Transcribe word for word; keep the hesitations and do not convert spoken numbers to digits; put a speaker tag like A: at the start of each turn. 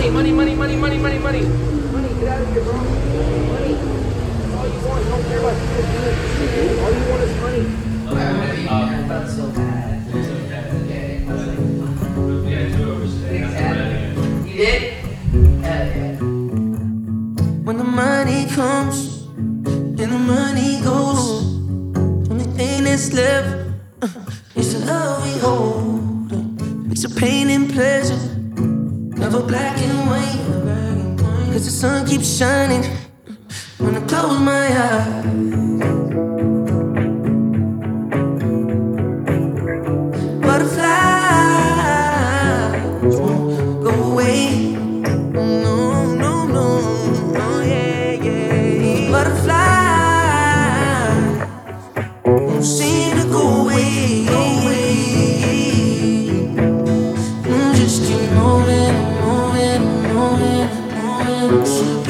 A: Money, money, money, money, money, money, money. Money, get out of here, bro. Money. That's all you want. You don't care about this. All you want is money.
B: Okay, I felt so bad. So bad. Okay. I was like, yeah, two hours today. Exactly. You did? Hell yeah.
C: When the money comes and the money goes, only thing that's left uh, is the love we hold. It's a pain and pleasure, never black and white. Cause the sun keeps shining when I close my eyes. Butterflies won't go away. No, no, no, oh yeah, yeah. Butterflies won't seem to go away, go away. Mm, just keep moving, moving, moving, moving.